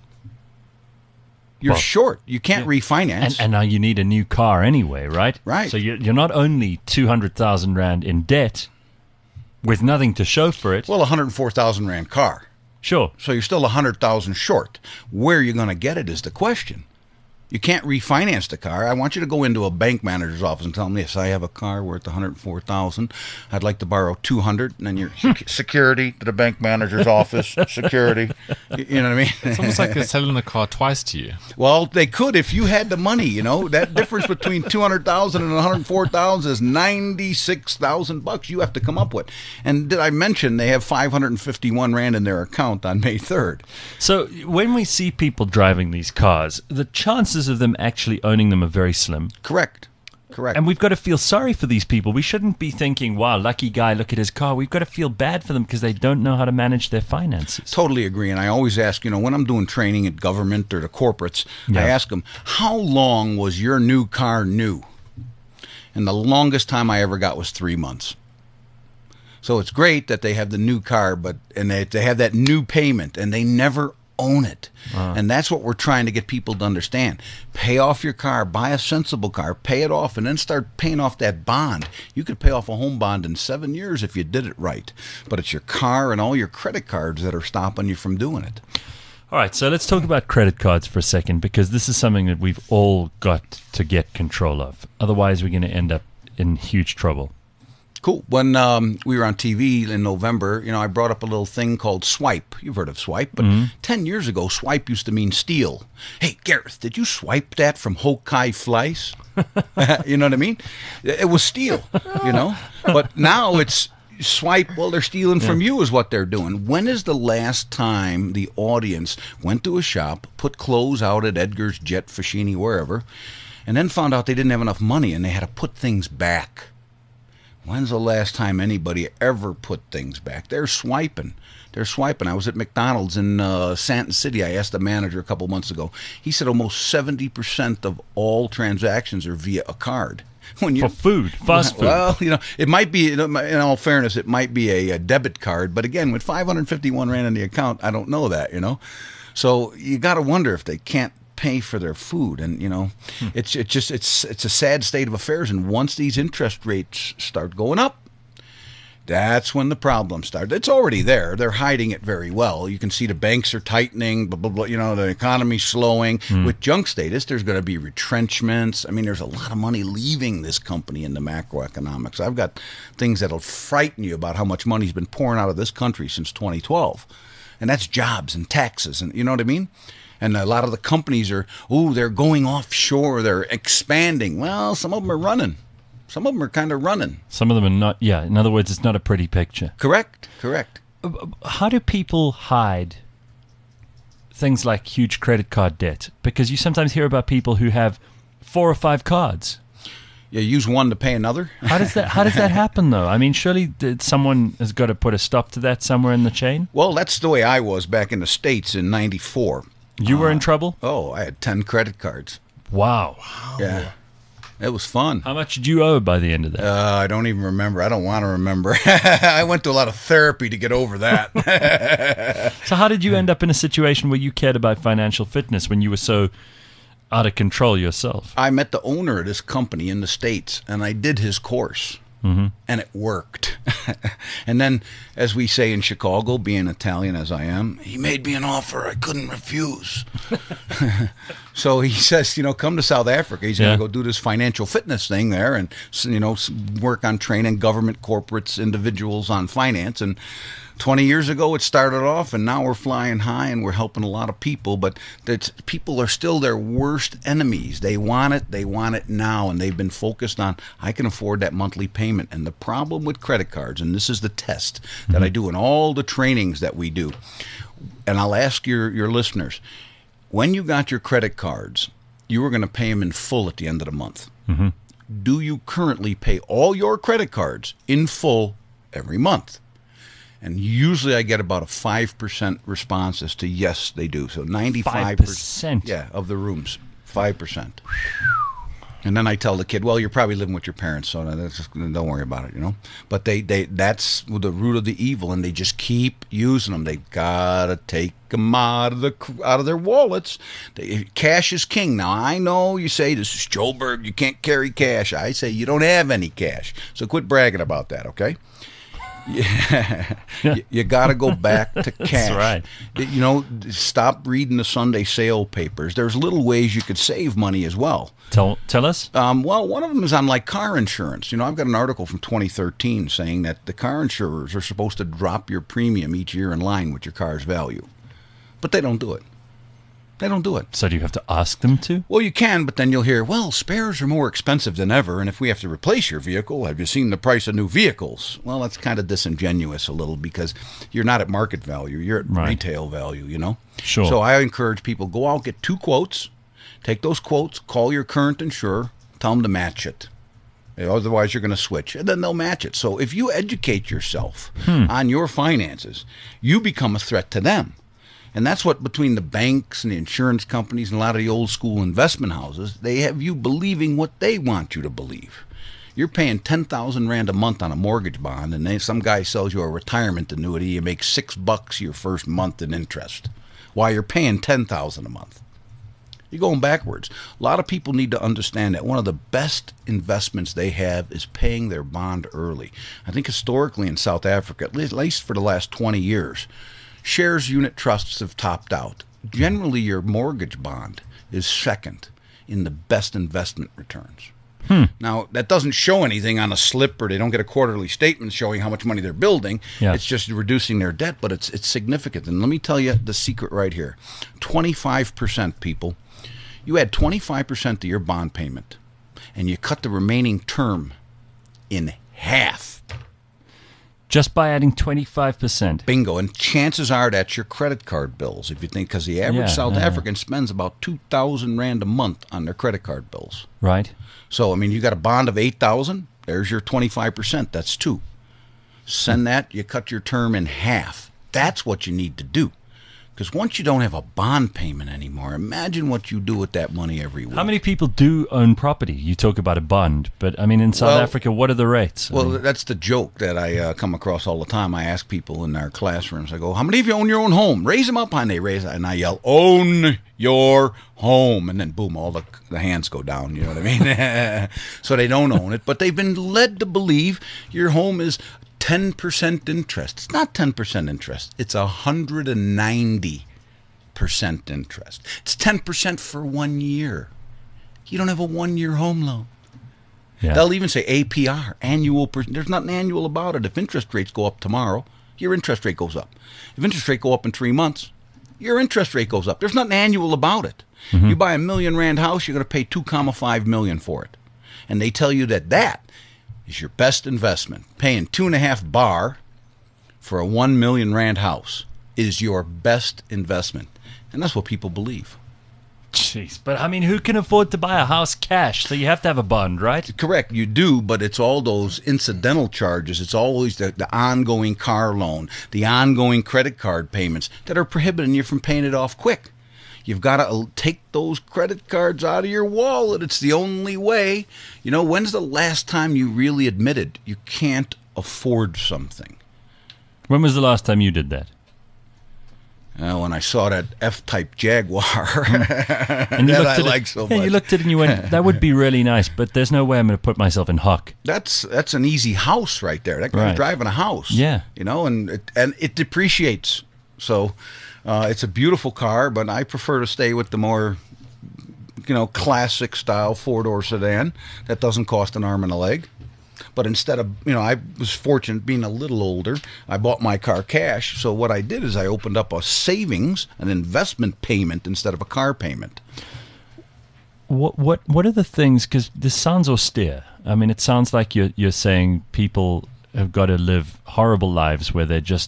S13: You're
S3: Well,
S13: short. You can't refinance.
S3: And, and now you need a new car anyway, right?
S13: Right.
S3: So you're, you're not only two hundred thousand rand in debt with nothing to show for it.
S13: Well, a one hundred four thousand rand car.
S3: Sure.
S13: So you're still one hundred thousand short. Where you're going to get it is the question. You can't refinance the car. I want you to go into a bank manager's office and tell them, yes, I have a car worth one hundred four thousand. I'd like to borrow two hundred. And then you're sec- security to the bank manager's office, security. You, you know what I mean?
S5: It's almost like they're selling the car twice to you.
S13: Well, they could if you had the money, you know. That difference between two hundred thousand and one hundred four thousand is ninety-six thousand bucks you have to come up with. And did I mention they have five hundred fifty-one rand in their account on May third?
S3: So when we see people driving these cars, the chances of them actually owning them are very slim.
S13: Correct. Correct.
S3: And we've got to feel sorry for these people. We shouldn't be thinking, wow, lucky guy, look at his car. We've got to feel bad for them because they don't know how to manage their finances.
S13: Totally agree. And I always ask, you know, when I'm doing training at government or the corporates,
S3: Yeah.
S13: I ask them, how long was your new car new? And the longest time I ever got was three months. So it's great that they have the new car, but and they, they have that new payment, and they never own it.
S3: Uh.
S13: And that's what we're trying to get people to understand. Pay off your car, buy a sensible car, pay it off, and then start paying off that bond. You could pay off a home bond in seven years if you did it right. But it's your car and all your credit cards that are stopping you from doing it.
S3: All right, so let's talk about credit cards for a second, because this is something that we've all got to get control of. Otherwise, we're going to end up in huge trouble.
S13: Cool. When um, we were on T V in November, you know, I brought up a little thing called swipe. You've heard of swipe, but
S3: Mhm.
S13: ten years ago, swipe used to mean steal. Hey, Gareth, did you swipe that from Hokai Flies? You know what I mean? It was steal, you know? But now it's swipe, well, they're stealing from you is what they're doing. When is the last time the audience went to a shop, put clothes out at Edgar's, Jet, Foschini, wherever, and then found out they didn't have enough money and they had to put things back? When's the last time anybody ever put things back? They're swiping. They're swiping. I was at McDonald's in uh, Santon City. I asked the manager a couple months ago. He said almost seventy percent of all transactions are via a card. When
S3: For food, fast food.
S13: Well, you know, it might be, in all fairness, it might be a, a debit card. But again, with five hundred fifty-one rand in the account, I don't know that, you know. So you got to wonder if they can't pay for their food, and you know, hmm. it's it's just it's it's a sad state of affairs. And once these interest rates start going up, that's when the problems start. It's already there. They're hiding it very well. You can see the banks are tightening, blah, blah, blah, you know, the economy's slowing.
S3: Hmm.
S13: With junk status, there's going to be retrenchments. I mean, there's a lot of money leaving this company in the macroeconomics. I've got things that'll frighten you about how much money's been pouring out of this country since twenty twelve. And that's jobs and taxes, and you know what I mean? And a lot of the companies are, oh, they're going offshore, they're expanding. Well, some of them are running. Some of them are kind of running.
S3: Some of them are not, yeah. In other words, it's not a pretty picture.
S13: Correct, correct.
S3: How do people hide things like huge credit card debt? Because you sometimes hear about people who have four or five cards.
S13: You use one to pay another?
S3: How does that How does that happen, though? I mean, surely did someone has got to put a stop to that somewhere in the chain?
S13: Well, that's the way I was back in the States in ninety-four.
S3: You were in trouble?
S13: Oh, I had ten credit cards.
S3: Wow.
S13: Yeah. It was fun.
S3: How much did you owe by the end of that?
S13: Uh, I don't even remember. I don't want to remember. I went to a lot of therapy to get over that.
S3: So how did you end up in a situation where you cared about financial fitness when you were so out of control yourself?
S13: I met the owner of this company in the States, and I did his course.
S3: Mm-hmm.
S13: And it worked. And then, as we say in Chicago, being Italian as I am, he made me an offer I couldn't refuse. So he says, you know, come to South Africa. He's
S3: Yeah.
S13: going to go do this financial fitness thing there and, you know, s- work on training government, corporates, individuals on finance. And twenty years ago, it started off, and now we're flying high and we're helping a lot of people. But that's, people are still their worst enemies. They want it. They want it now. And they've been focused on, I can afford that monthly payment. And the problem with credit cards, and this is the test that I do in all the trainings that we do, and I'll ask your, your listeners, when you got your credit cards, you were going to pay them in full at the end of the month.
S3: Mm-hmm.
S13: Do you currently pay all your credit cards in full every month? And usually I get about a five percent response as to yes, they do. So ninety-five percent yeah, of the rooms, five percent. And then I tell the kid, well, you're probably living with your parents, so that's just, don't worry about it, you know. But they, they that's the root of the evil, and they just keep using them. They gotta take them out of the out of their wallets. They, cash is king. Now I know you say this is Joburg, you can't carry cash. I say you don't have any cash, so quit bragging about that, okay? Yeah, you, you got to go back to cash.
S3: That's right.
S13: You know, stop reading the Sunday sale papers. There's little ways you could save money as well.
S3: Tell tell us.
S13: Um, well, one of them is on like car insurance. You know, I've got an article from twenty thirteen saying that the car insurers are supposed to drop your premium each year in line with your car's value, but they don't do it. They don't do it.
S3: So do you have to ask them to?
S13: Well, you can, but then you'll hear, well, spares are more expensive than ever, and if we have to replace your vehicle, have you seen the price of new vehicles? Well, that's kind of disingenuous a little because you're not at market value. You're at
S3: Right.
S13: retail value, you know?
S3: Sure.
S13: So I encourage people, go out, get two quotes, take those quotes, call your current insurer, tell them to match it. Otherwise, you're going to switch, and then they'll match it. So if you educate yourself
S3: Hmm.
S13: on your finances, you become a threat to them. And that's what, between the banks and the insurance companies and a lot of the old school investment houses, they have you believing what they want you to believe. You're paying ten thousand rand a month on a mortgage bond, and then some guy sells you a retirement annuity, you make six bucks your first month in interest, while you're paying ten thousand a month. You're going backwards. A lot of people need to understand that one of the best investments they have is paying their bond early. I think historically in South Africa, at least for the last twenty years, shares unit trusts have topped out. Generally, your mortgage bond is second in the best investment returns.
S3: Hmm.
S13: Now, that doesn't show anything on a slip, or they don't get a quarterly statement showing how much money they're building.
S3: Yeah.
S13: It's just reducing their debt, but it's it's significant. And let me tell you the secret right here. twenty-five percent, people. You add twenty-five percent to your bond payment, and you cut the remaining term in half.
S3: Just by adding twenty-five percent.
S13: Bingo. And chances are that's your credit card bills, if you think, because the average
S3: Yeah,
S13: South
S3: yeah, yeah.
S13: African spends about two thousand rand a month on their credit card bills.
S3: Right.
S13: So, I mean, you got a bond of eight thousand, there's your twenty-five percent, that's two. Send that, you cut your term in half. That's what you need to do. Because once you don't have a bond payment anymore, imagine what you do with that money every week.
S3: How many people do own property? You talk about a bond, but I mean, in South
S13: Well-
S3: Africa, what are the rates? I
S13: Well,
S3: mean,
S13: that's the joke that I uh, come across all the time. I ask people in our classrooms, I go, how many of you own your own home? Raise them up, and they raise it. And I yell, own your home. And then, boom, all the, the hands go down, you know what I mean? So they don't own it, but they've been led to believe your home is ten percent interest. It's not ten percent interest. It's one hundred ninety percent interest. It's ten percent for one year. You don't have a one-year home loan.
S3: yeah.
S13: They'll even say A P R, annual. Per- There's nothing annual about it. If interest rates go up tomorrow, your interest rate goes up. If interest rate go up in three months, your interest rate goes up. There's nothing annual about it.
S3: Mm-hmm.
S13: You buy a million rand house, you're going to pay two comma five million for it, and they tell you that that is your best investment. Paying two and a half bar for a one million rand house is your best investment, and that's what people believe.
S3: Jeez, but I mean, who can afford to buy a house cash? So you have to have a bond, right?
S13: Correct, you do, but it's all those incidental charges. It's always the, the ongoing car loan, the ongoing credit card payments that are prohibiting you from paying it off quick. You've got to take those credit cards out of your wallet. It's the only way. You know, when's the last time you really admitted you can't afford something?
S3: When was the last time you did that?
S13: Uh, when I saw that F-type Jaguar
S3: And you
S13: that
S3: looked
S13: I
S3: at
S13: like
S3: it,
S13: so
S3: yeah,
S13: much.
S3: you looked at it and you went, that would be really nice, but there's no way I'm going to put myself in hock.
S13: That's that's an easy house right there. That guy's
S3: Right.
S13: driving a house.
S3: Yeah.
S13: You know, and it, and it depreciates. So uh, it's a beautiful car, but I prefer to stay with the more, you know, classic style four-door sedan that doesn't cost an arm and a leg. But instead of, you know, I was fortunate being a little older. I bought my car cash. So what I did is I opened up a savings, an investment payment instead of a car payment.
S3: What what what are the things? Because this sounds austere. I mean, it sounds like you're you're saying people have got to live horrible lives where they're just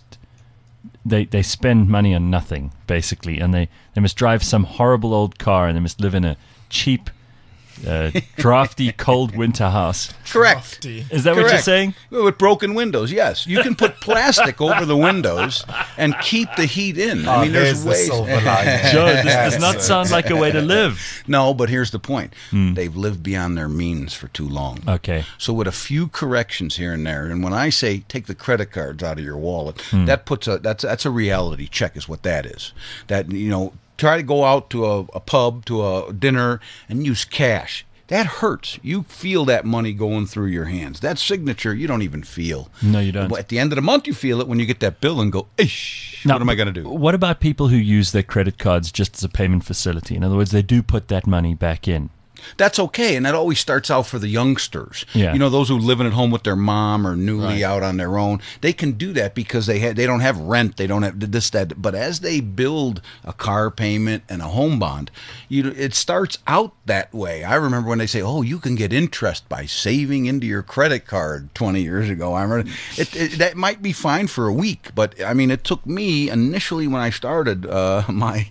S3: they they spend money on nothing basically, and they they must drive some horrible old car, and they must live in a cheap, uh, drafty, cold winter house.
S13: Correct.
S3: Is that what you're
S13: Correct.
S3: saying?
S13: With broken windows, yes. You can put plastic over the windows and keep the heat in. I
S4: Oh,
S13: mean, there's
S4: there's the
S13: ways.
S4: silver lining.
S3: Joe, this does not sound like a way to live.
S13: No, but here's the point. They've lived beyond their means for too long.
S3: Okay.
S13: So with a few corrections here and there, and when I say take the credit cards out of your wallet,
S3: Hmm.
S13: that puts a that's that's a reality check is what that is. That, you know, try to go out to a, a pub, to a dinner, and use cash. That hurts. You feel that money going through your hands. That signature, you don't even feel.
S3: No, you don't.
S13: But at the end of the month, you feel it when you get that bill and go, Ish, what am I going to do?
S3: What about people who use their credit cards just as a payment facility? In other words, they do put that money back in.
S13: That's okay, and that always starts out for the youngsters.
S3: Yeah.
S13: You know, those who living at home with their mom or newly
S3: Right.
S13: out on their own. They can do that because they ha- they don't have rent, they don't have this, that. But as they build a car payment and a home bond, you it starts out that way. I remember when they say, "Oh, you can get interest by saving into your credit card." Twenty years ago, I remember it, it, that might be fine for a week, but I mean, it took me initially when I started uh, my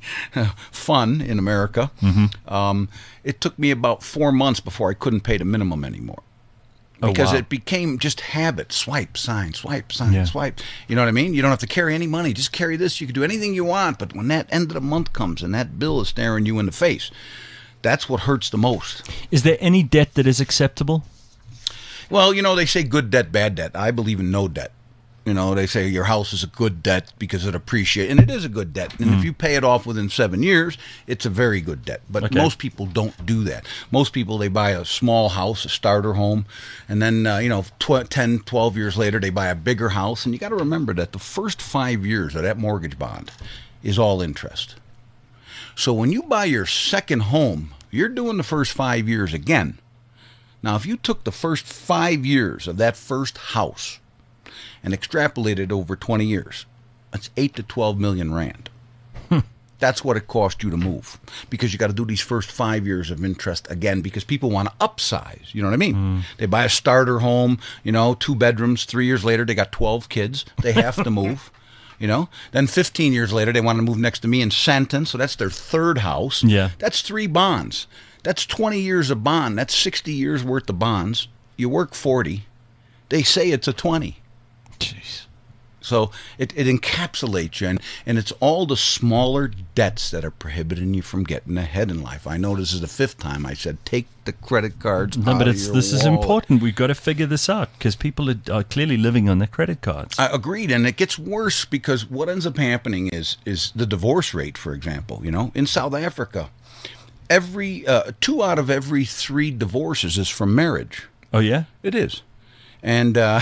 S13: fun in America.
S3: Mm-hmm.
S13: Um, it took me about four months before I couldn't pay the minimum anymore.
S3: Oh,
S13: Because
S3: wow.
S13: it became just habit. Swipe, sign, swipe, sign,
S3: Yeah.
S13: swipe. You know what I mean? You don't have to carry any money. Just carry this. You can do anything you want. But when that end of the month comes and that bill is staring you in the face, that's what hurts the most.
S3: Is there any debt that is acceptable?
S13: Well, you know, they say good debt, bad debt. I believe in no debt. You know, they say your house is a good debt because it appreciates, and it is a good debt. And if you pay it off within seven years, it's a very good debt. But
S3: Okay.
S13: most people don't do that. Most people, they buy a small house, a starter home, and then, uh, you know, tw- ten, twelve years later, they buy a bigger house. And you got to remember that the first five years of that mortgage bond is all interest. So when you buy your second home, you're doing the first five years again. Now, if you took the first five years of that first house and extrapolated over twenty years, that's eight to twelve million rand. That's what it cost you to move, because you got to do these first five years of interest again, because people want to upsize. You know what I mean? They buy a starter home, you know, two bedrooms. Three years later, they got twelve kids. They have to move. You know, then fifteen years later, they want to move next to me in Santon, so that's their third house.
S3: Yeah.
S13: That's three bonds. That's twenty years of bond. That's sixty years worth of bonds. You work forty. They say it's a twenty.
S3: Jeez.
S13: So it, it encapsulates you, and, and it's all the smaller debts that are prohibiting you from getting ahead in life. I know this is the fifth time I said take the credit cards
S3: No,
S13: out
S3: but
S13: of
S3: it's
S13: your
S3: this is
S13: wallet.
S3: important. We've got to figure this out because people are, are clearly living on their credit cards.
S13: I agreed, and it gets worse because what ends up happening is is the divorce rate, for example. You know, in South Africa, every uh, two out of every three divorces is from marriage.
S3: Oh yeah,
S13: It is. And uh,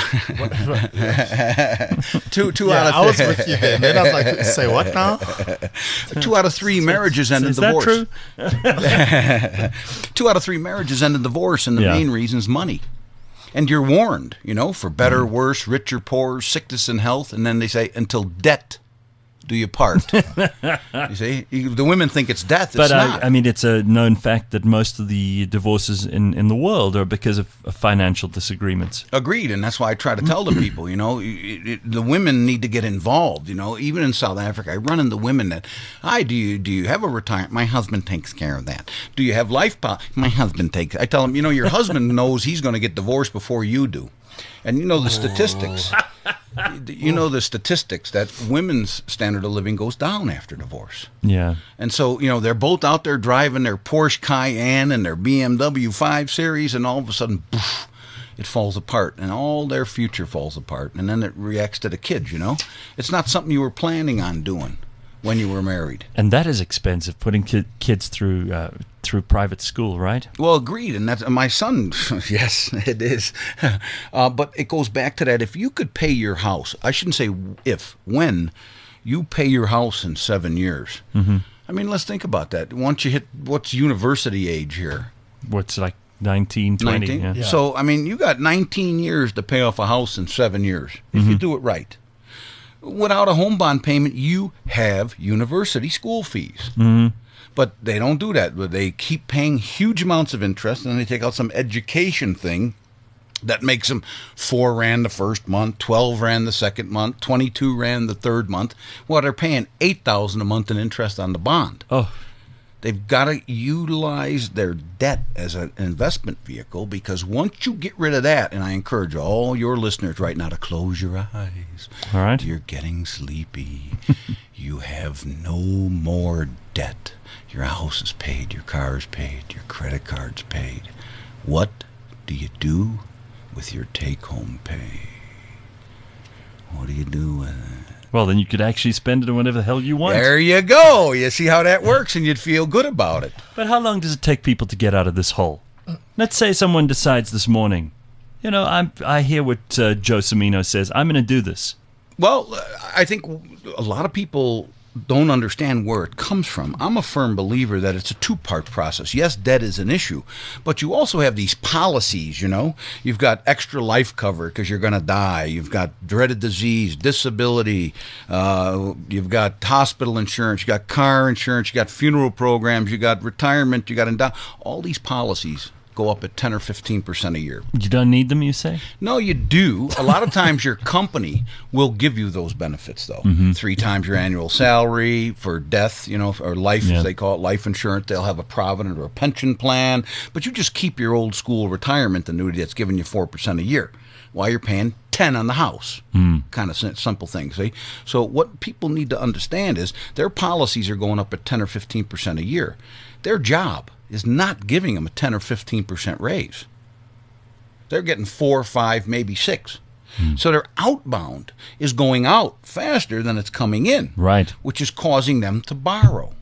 S13: two two
S4: Yeah,
S13: out of
S4: I was with you then. Then I was like, say what now?
S13: two out of three marriages end in
S3: Is that
S13: divorce.
S3: true?
S13: Two out of three marriages end in divorce, and the
S3: Yeah.
S13: main reason is money. And you're warned, you know, for better, worse, richer, poorer, sickness and health, and then they say until death do you part. You see, You- the women think it's death.
S3: But
S13: it's
S3: I,
S13: not.
S3: I mean, it's a known fact that most of the divorces in, in the world are because of, of financial disagreements.
S13: Agreed, and that's why I try to tell the people, you know, it, it, the women need to get involved. You know, even in South Africa, I run into women that, "Hi, do you do you have a retirement? My husband takes care of that. Do you have life policy? My husband takes." I tell them, you know, your husband knows he's going to get divorced before you do, and you know the statistics. You know the statistics that women's standard of living goes down after divorce.
S3: Yeah.
S13: And so, you know, they're both out there driving their Porsche Cayenne and their B M W five Series, and all of a sudden, poof, it falls apart, and all their future falls apart. And then it reacts to the kids, you know? It's not something you were planning on doing. when you were married.
S3: And that is expensive, putting ki- kids through uh, through private school, right?
S13: Well, agreed. And that's my son. Yes, it is. Uh, but it goes back to that. If you could pay your house, I shouldn't say if, when you pay your house in seven years.
S3: Mm-hmm.
S13: I mean, let's think about that. Once you hit, what's university age here?
S3: What's like nineteen, twenty?
S13: nineteen?
S3: Yeah.
S13: Yeah. So, I mean, you got nineteen years to pay off a house in seven years if
S3: Mm-hmm.
S13: you do it right. Without a home bond payment, you have university school fees.
S3: Mm-hmm.
S13: But they don't do that. They keep paying huge amounts of interest, and they take out some education thing that makes them four rand the first month, twelve rand the second month, twenty-two rand the third month. Well, they're paying eight thousand a month in interest on the bond.
S3: Oh,
S13: they've got to utilize their debt as an investment vehicle, because once you get rid of that, and I encourage all your listeners right now to close your eyes.
S3: All right.
S13: You're getting sleepy. You have no more debt. Your house is paid, your car is paid, your credit card's paid. What do you do with your take-home pay? What do you do with it?
S3: Well, then you could actually spend it on whatever the hell you want.
S13: There you go. You see how that works, and you'd feel good about it.
S3: But how long does it take people to get out of this hole? Let's say someone decides this morning, you know, I'm, I hear what uh, Joe Cimino says, I'm going to do this.
S13: Well, I think a lot of people don't understand where it comes from. I'm a firm believer that it's a two-part process. Yes, debt is an issue, but you also have these policies, you know. You've got extra life cover because you're going to die. You've got dreaded disease, disability. Uh, you've got hospital insurance. You got car insurance. You got funeral programs. You got retirement. You got endow- all these policies go up at ten or fifteen percent a year.
S3: You don't need them, you say?
S13: No, you do. A lot of times your company will give you those benefits, though.
S3: Mm-hmm.
S13: Three times your annual salary for death, you know, or life,
S3: Yeah.
S13: as they call it, life insurance. They'll have a provident or a pension plan. But you just keep your old school retirement annuity that's giving you four percent a year while you're paying ten on the house.
S3: Mm.
S13: Kind of sim- simple thing, see? So what people need to understand is their policies are going up at ten or fifteen percent a year. Their job is not giving them a ten or fifteen percent raise. They're getting four, five, maybe six.
S3: Hmm.
S13: So their outbound is going out faster than it's coming in,
S3: Right.
S13: which is causing them to borrow.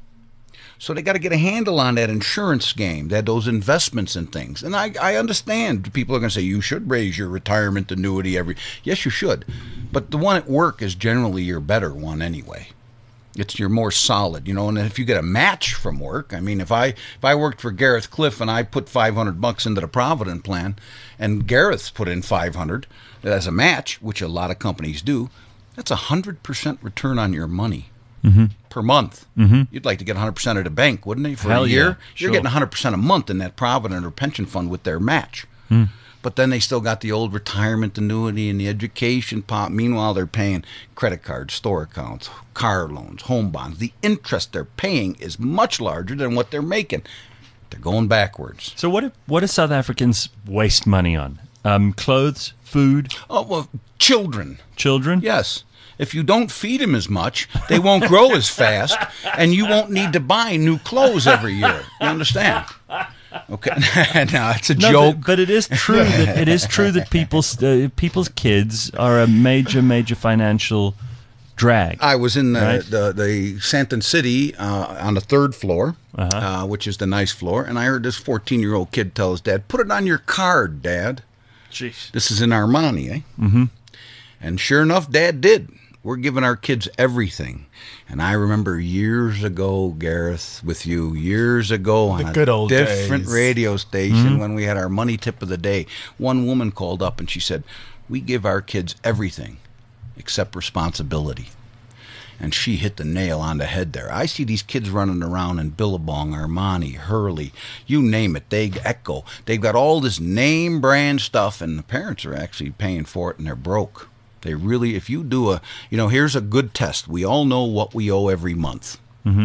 S13: So they got to get a handle on that insurance game, that those investments and things. And I, I understand people are going to say you should raise your retirement annuity every. Yes, you should, but the one at work is generally your better one anyway. It's your more solid, you know. And if you get a match from work, I mean, if I if I worked for Gareth Cliff and I put five hundred bucks into the Provident plan, and Gareth's put in five hundred as a match, which a lot of companies do, that's a hundred percent return on your money
S3: Mm-hmm.
S13: per month.
S3: Mm-hmm.
S13: You'd like to get a hundred percent of the bank, wouldn't you? For
S3: Hell
S13: a year,
S3: yeah,
S13: you're
S3: sure.
S13: getting a hundred percent a month in that Provident or pension fund with their match.
S3: Mm.
S13: But then they still got the old retirement annuity and the education pot. Meanwhile, they're paying credit cards, store accounts, car loans, home bonds. The interest they're paying is much larger than what they're making. They're going backwards.
S3: So what do, what do South Africans waste money on? Um, clothes, food,
S13: Oh, well, children.
S3: children?
S13: Yes. If you don't feed them as much, they won't grow as fast, and you won't need to buy new clothes every year. You understand? Okay. No, it's a
S3: No,
S13: joke.
S3: but, but it is true that it is true that people's uh, people's kids are a major major financial drag.
S13: I was in the
S3: Right.
S13: the, the Santon City uh, on the third floor,
S3: Uh-huh.
S13: uh, which is the nice floor, and I heard this fourteen-year-old kid tell his dad, "Put it on your card, Dad."
S3: Jeez.
S13: This is in Armani, eh?
S3: Mm-hmm.
S13: And sure enough, Dad did. We're giving our kids everything. And I remember years ago, Gareth, with you, years ago on
S4: The good
S13: a
S4: old
S13: different
S4: days.
S13: radio station
S3: Mm-hmm.
S13: when we had our money tip of the day, one woman called up and she said, "We give our kids everything except responsibility." And she hit the nail on the head there. I see these kids running around in Billabong, Armani, Hurley, you name it, they Echo. They've got all this name brand stuff, and the parents are actually paying for it, and they're broke. They really, if you do a, you know, here's a good test. We all know what we owe every month.
S3: Mm-hmm.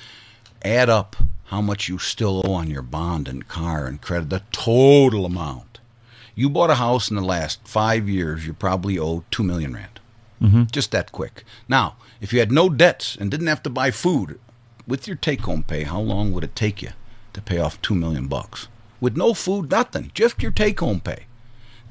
S13: Add up how much you still owe on your bond and car and credit, the total amount. You bought a house in the last five years, you probably owe two million rand.
S3: Mm-hmm.
S13: Just that quick. Now, if you had no debts and didn't have to buy food, with your take-home pay, how long would it take you to pay off two million bucks? With no food, nothing, just your take-home pay.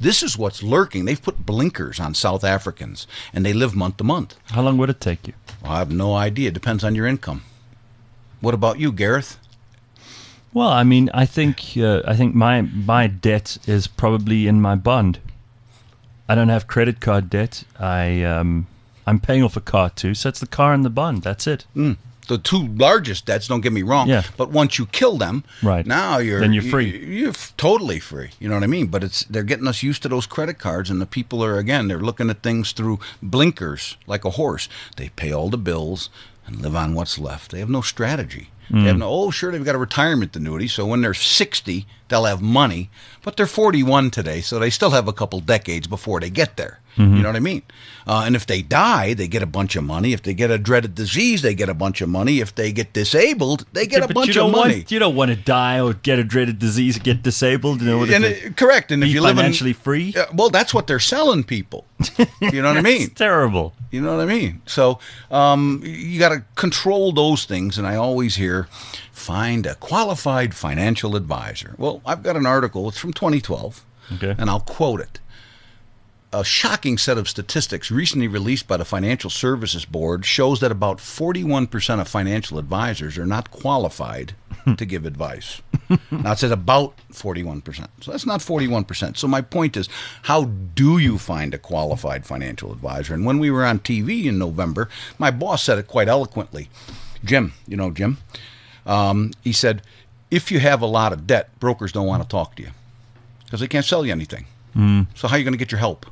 S13: This is what's lurking. They've put blinkers on South Africans, and they live month to month.
S3: How long would it take you?
S13: Well, I have no idea. It depends on your income. What about you, Gareth?
S3: Well, I mean, I think uh, I think my my debt is probably in my bond. I don't have credit card debt. I um, I'm paying off a car too, so it's the car and the bond. That's it.
S13: Mm. The two largest debts, don't get me wrong.
S3: Yeah.
S13: But once you kill them,
S3: right.
S13: now you're
S3: then you're free.
S13: You, you're f- totally free. You know what I mean? But it's they're getting us used to those credit cards, and the people are again they're looking at things through blinkers like a horse. They pay all the bills and live on what's left. They have no strategy.
S3: Mm.
S13: They have no. Oh, sure, they've got a retirement annuity, so when they're sixty, they'll have money. But they're forty-one today, so they still have a couple decades before they get there. Mm-hmm. You know what I mean? Uh, and if they die, they get a bunch of money. If they get a dreaded disease, they get a bunch of money. If they get disabled, they get
S3: yeah,
S13: a
S3: but
S13: bunch
S3: you
S13: of
S3: don't
S13: money.
S3: Want, you don't want to die or get a dreaded disease or get disabled. You know,
S13: and it, correct. And if you live
S3: financially free,
S13: uh, well, that's what they're selling people. You know what I mean?
S3: Terrible.
S13: You know what I mean? So um, you got to control those things. And I always hear, find a qualified financial advisor. Well, I've got an article. It's from twenty twelve,
S3: okay,
S13: and I'll quote it. A shocking set of statistics recently released by the Financial Services Board shows that about forty-one percent of financial advisors are not qualified to give advice. Now, it says about forty-one percent. So that's not forty-one percent. So my point is, how do you find a qualified financial advisor? And when we were on T V in November, my boss said it quite eloquently. Jim, you know Jim, um, he said, if you have a lot of debt, brokers don't want to talk to you because they can't sell you anything.
S3: Mm.
S13: So how are you going to get your help?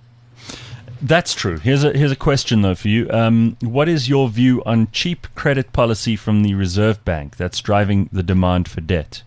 S3: That's true. Here's a here's a question though for you. Um, what is your view on cheap credit policy from the Reserve Bank that's driving the demand for debt?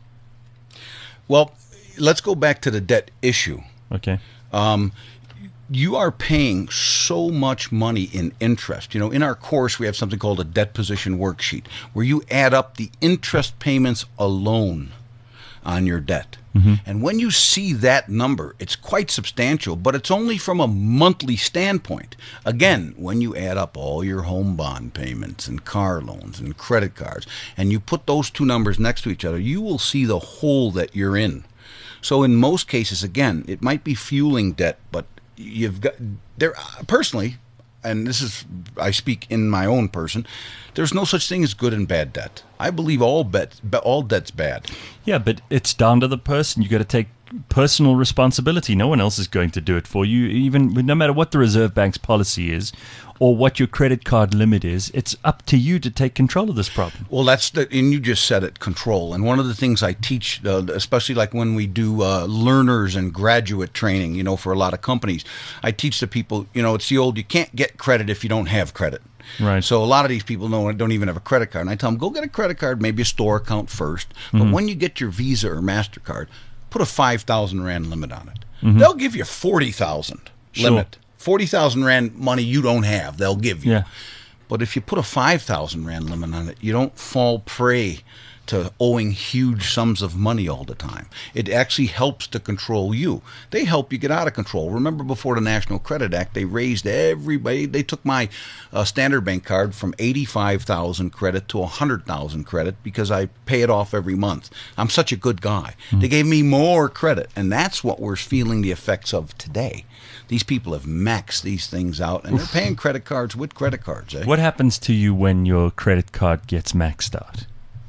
S13: Well, let's go back to the debt issue.
S3: Okay.
S13: Um, you are paying so much money in interest. You know, in our course, we have something called a debt position worksheet where you add up the interest payments alone on your debt. Mm-hmm. And when you see that number, it's quite substantial, but it's only from a monthly standpoint. Again, when you add up all your home bond payments and car loans and credit cards, and you put those two numbers next to each other, you will see the hole that you're in. So in most cases, again, it might be fueling debt, but you've got there personally, and this is I speak in my own person, there's no such thing as good and bad debt. I believe all bet, all debt's bad.
S3: Yeah, but it's down to the person. You got to take personal responsibility. No one else is going to do it for you. Even no matter what the Reserve Bank's policy is or what your credit card limit is, it's up to you to take control of this problem.
S13: Well, that's the, and you just said it, control. And one of the things I teach, uh, especially like when we do uh, learners and graduate training, you know, for a lot of companies, I teach the people, you know, it's the old, you can't get credit if you don't have credit.
S3: Right.
S13: So a lot of these people know, don't even have a credit card. And I tell them, go get a credit card, maybe a store account first. But mm-hmm. when you get your Visa or MasterCard, put a five thousand rand limit on it. Mm-hmm. They'll give you forty thousand
S3: sure.
S13: limit. forty thousand rand money you don't have, they'll give you.
S3: Yeah.
S13: But if you put a five thousand rand limit on it, you don't fall prey to owing huge sums of money all the time. It actually helps to control you. They help you get out of control. Remember before the National Credit Act, they raised everybody. They took my uh, Standard Bank card from eighty-five thousand credit to one hundred thousand credit because I pay it off every month. I'm such a good guy. Mm. They gave me more credit, and that's what we're feeling the effects of today. These people have maxed these things out, and Oof. they're paying credit cards with credit cards. Eh?
S3: What happens to you when your credit card gets maxed out?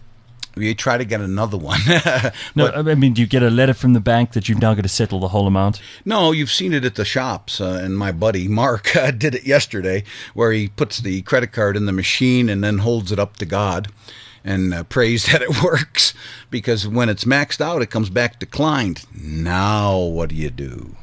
S13: You try to get another one.
S3: No, I mean, do you get a letter from the bank that you've now got to settle the whole amount?
S13: No, you've seen it at the shops. Uh, and my buddy Mark uh, did it yesterday, where he puts the credit card in the machine and then holds it up to God and uh, prays that it works. Because when it's maxed out, it comes back declined. Now what do you do?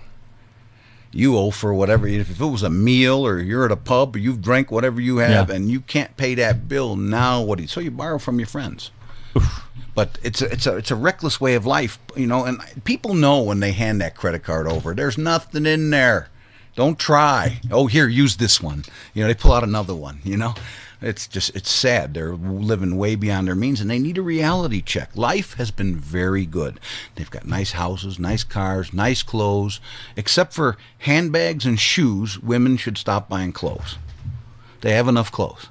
S13: You owe for whatever, if it was a meal or you're at a pub or you've drank whatever you have yeah. and you can't pay that bill, now what do you, so you borrow from your friends. Oof. But it's a, it's a it's a reckless way of life, you know, and people know when they hand that credit card over, there's nothing in there. Don't try. Oh, here, use this one. You know, they pull out another one, you know. It's just, it's sad. They're living way beyond their means, and they need a reality check. Life has been very good. They've got nice houses, nice cars, nice clothes. Except for handbags and shoes, women should stop buying clothes. They have enough clothes.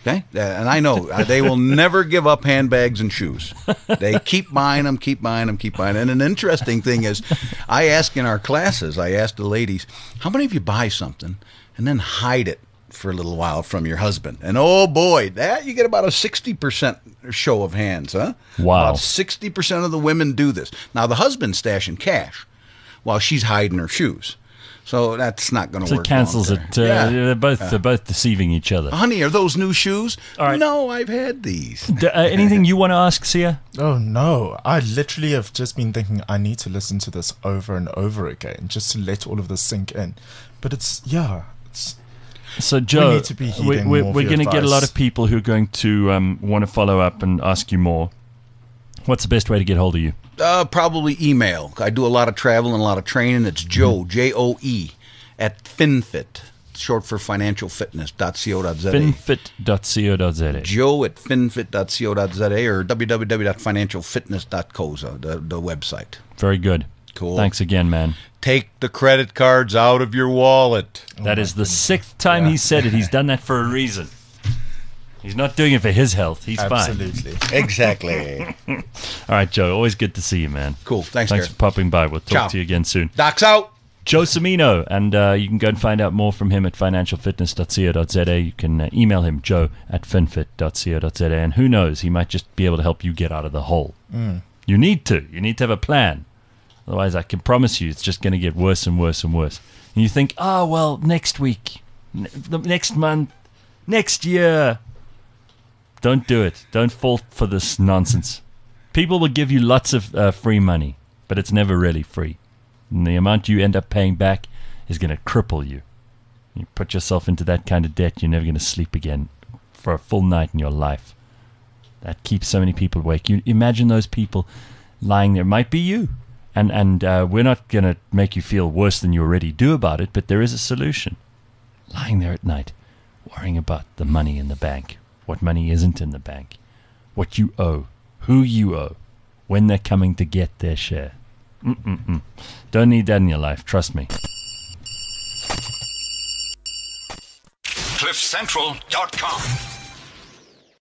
S13: Okay, uh, and I know uh, they will never give up handbags and shoes. They keep buying them, keep buying them, keep buying them. And an interesting thing is, I ask in our classes, I ask the ladies, how many of you buy something and then hide it for a little while from your husband? And oh boy, that you get about a sixty percent show of hands, huh?
S3: Wow.
S13: About sixty percent of the women do this. Now, the husband's stashing cash while she's hiding her shoes. So that's not going to
S3: So
S13: work.
S3: it cancels
S13: long
S3: it.
S13: term.
S3: Uh,
S13: Yeah.
S3: They're both
S13: Yeah.
S3: they're both deceiving each other.
S13: Honey, are those new shoes?
S3: All right.
S13: No, I've had these.
S3: D- uh, anything you want to ask, Sia?
S4: Oh no, I literally have just been thinking I need to listen to this over and over again just to let all of this sink in. But it's yeah, it's
S3: So, Joe,
S4: we need to be
S3: we,
S4: heeding
S3: we're,
S4: more of
S3: we're
S4: your
S3: going to get a lot
S4: advice.
S3: of people who are going to um, want to follow up and ask you more. What's the best way to get hold of you?
S13: Uh, probably email. I do a lot of travel and a lot of training. It's Joe, J O E, at FinFit, short for financial fitness, dot co dot za.
S3: finfit dot co dot za.
S13: Joe at finfit dot co dot za or w w w dot financial fitness dot coza, the, the website.
S3: Very good.
S13: Cool.
S3: Thanks again, man.
S13: Take the credit cards out of your wallet.
S3: That is the sixth time he said it. He's done that for a reason. He's not doing it for his health. He's
S4: absolutely.
S3: fine.
S13: Exactly.
S3: All right, Joe. Always good to see you, man.
S13: Cool. Thanks,
S3: Thanks
S13: Garrett.
S3: for popping by. We'll talk
S13: Ciao.
S3: to you again soon.
S13: Doc's out.
S3: Joe Cimino, and uh, you can go and find out more from him at financial fitness dot co dot za. You can uh, email him, joe at finfit dot co dot za, and who knows, he might just be able to help you get out of the hole.
S4: Mm.
S3: You need to. You need to have a plan. Otherwise, I can promise you, it's just going to get worse and worse and worse. And you think, oh, well, next week, n- the next month, next year. Don't do it. Don't fall for this nonsense. People will give you lots of uh, free money, but it's never really free. And the amount you end up paying back is going to cripple you. You put yourself into that kind of debt, you're never going to sleep again for a full night in your life. That keeps so many people awake. You imagine those people lying there. It might be you. And and uh, we're not going to make you feel worse than you already do about it, but there is a solution. Lying there at night, worrying about the money in the bank, what money isn't in the bank, what you owe, who you owe, when they're coming to get their share. Mm-mm-mm. Don't need that in your life, trust me.
S1: cliff central dot com